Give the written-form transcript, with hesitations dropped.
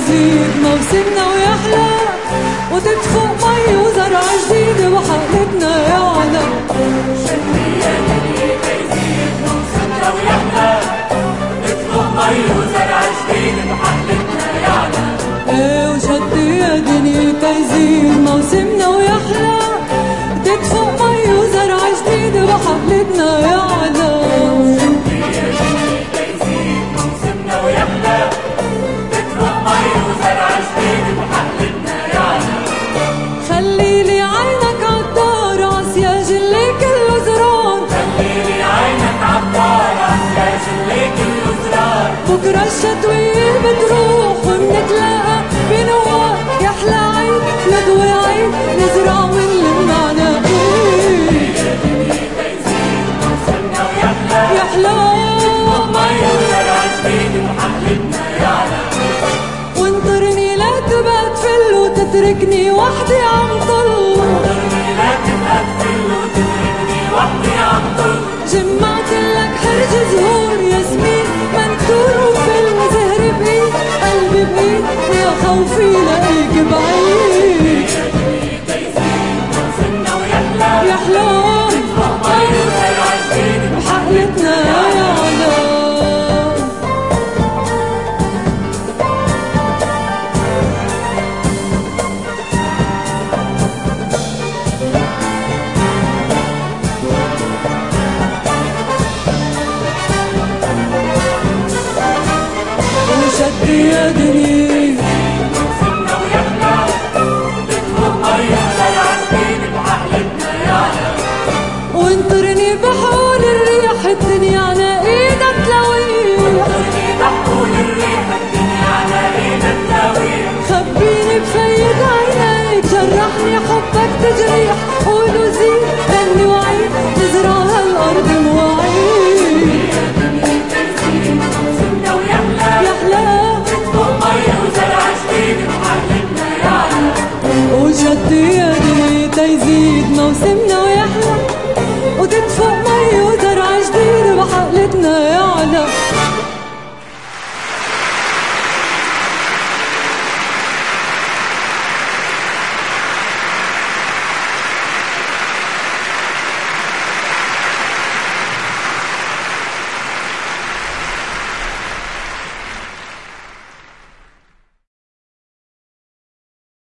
تيزيد موسمنا ويحلى، وتدفق مي وزرع جديد وحقلتنا يعلى. شدي يا دنيا تيزيد موسمنا ويحلى، وتدفق مي وزرع جديد وحقلتنا يعلى. ايه وشدي يا دنيا تيزيد موسمنا ويحلى، وتدفق مي وزرع جديد وحقلتنا يعلى. شدي يا دنيا تيزيد موسمنا ويحلى، وتدفق مي وزرع جديد وحقلتنا يعلى. خليلي عينك عالدار عسياج اللي كله زرار، خليلي عينك عالدار عسياج اللي كله زرار. بكرة الشتوية بتروح ومنتلاقى بنوار، يحلى عيد نضوي عيد نزرع ونلم عناقيد. يا دنيا تيزيد موسمنا ويحلى، يحلى مي وزرع جديد وحقلتنا يعلى. وانطرني لا تبقى تفل وتتركني وحدي عم طل، انطرني لا تبقى تفل وتتركني وحدي عم طل. جمعت لك حرج زهور ياسمين منثور وفل، زهر بايد قلبي بايد يا خوفي لاقيك بعيد. يا دنيا تيزيد موسمنا ويحلى، يحلى تدفق مي وزرع جديد وحقلتنا يعلى. وشدي يا دنيا موسمنا ويحلى، تدفق مي وزرع جديد وحقلتنا يعلى. وانطرني بحول الريح الدنيا على ايدك تلاويح، انطرني بحول الريح الدنيا على ايدك تلاويح. خبيني بفيد عينيك جرحني حبك تجريح، قولوا زيد غني وعيد نزرع هالارض مواعيد. يا دنيا تيزيد موسمنا ويحلى، يحلى تدفق مي وزرع جديد وحقلتنا يعلى. وشدي يا دنيا تيزيد موسمنا ويحلى، وتدفق مي وزرع جديد وحقلتنا يعلى.